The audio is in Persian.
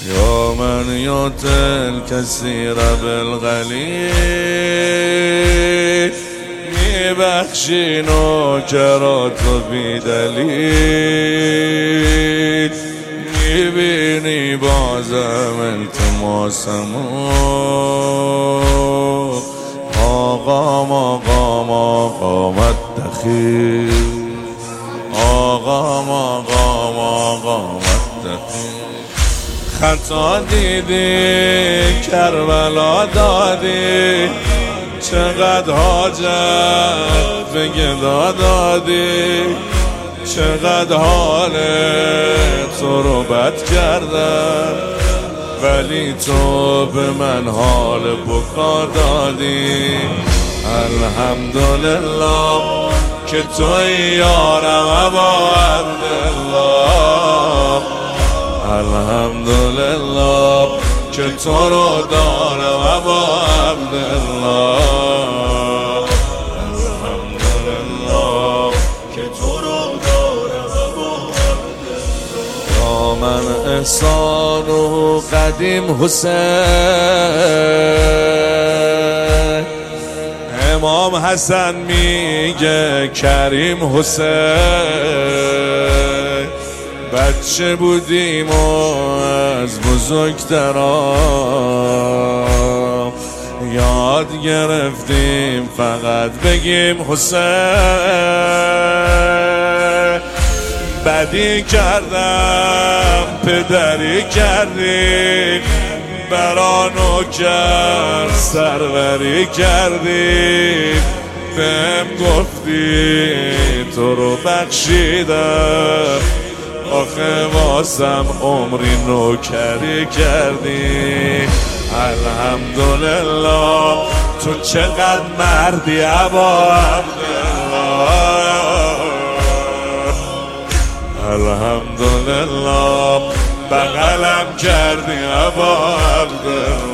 یا من یعطی الکثیر بالقلیل، میبخشی نوکرات و بی دلیل، میبینی بازم التماسمو. آقام آقام آقامت دخیل، آقام آقام آقامت دخیل. خطا دیدی کربلا دادی، چقدر حاجت به گدا دادی، چقدر حال تو رو بد کردم، ولی تو به من حال بکا دادی. الحمدلله که توی یارم ابا عبدالله، الحمدلله که تو رو دارم ابا عبدالله، الحمدلله که تو رو دارم ابا عبدالله. یا من احسان و قدیم حسین، امام حسن میگه کریم حسین، بچه بودیم و از بزرگتران یاد گرفتیم فقط بگیم حسین. بدی کردم پدری کردی، برا نوکر سروری کردی، بهم گفتی تو رو بخشیدم، آخه واسم عمری نوکری کردی. الحمدلله تو چقدر مردی ابا عبدالله، الحمدلله بغلم کردی ابا عبدالله.